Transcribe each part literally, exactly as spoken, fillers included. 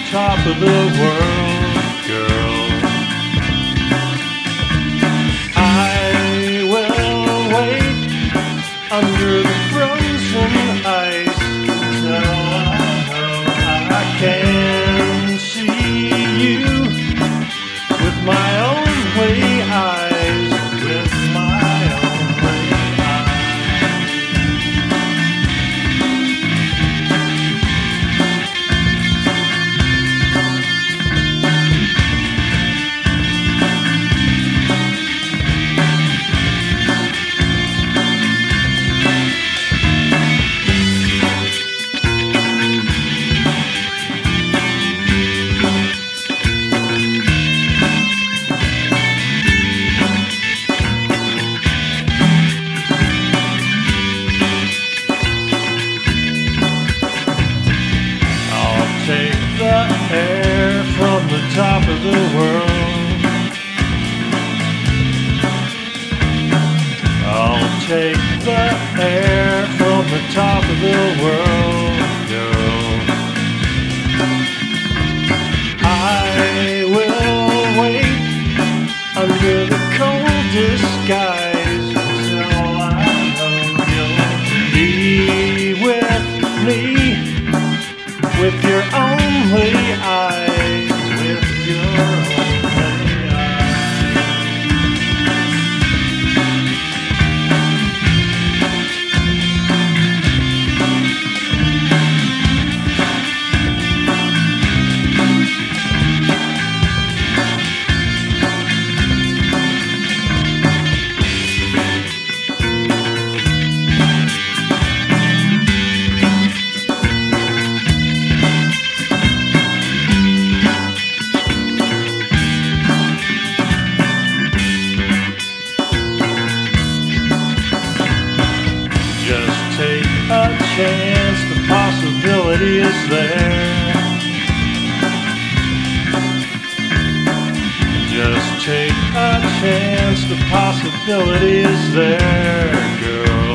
top of the world, girl. I will wait under the frozen ice till I can see you with my only eyes, with my only eyes. Take the air from the top of the world. I'll take the air from the top of the world, girl. I will wait under the coldest skies until I know you'll be with me, with your only eyes, with your only eyes. Just take a chance, the possibility is there. Just take a chance, the possibility is there, girl.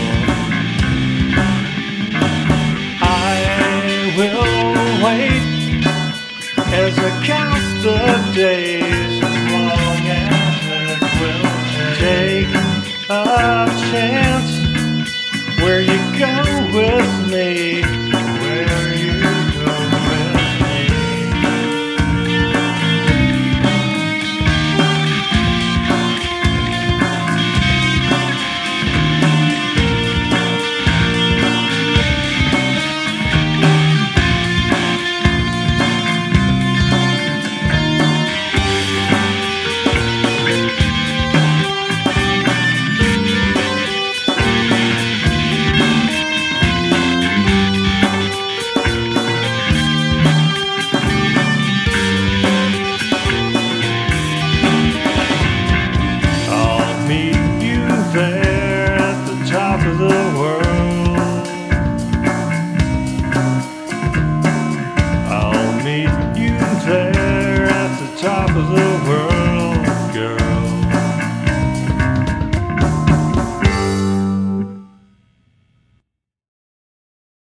I will wait as I count the days, as long as it will take a chance. Where you go with me, where you go with me. There at the top of the world, I'll meet you there at the top of the world.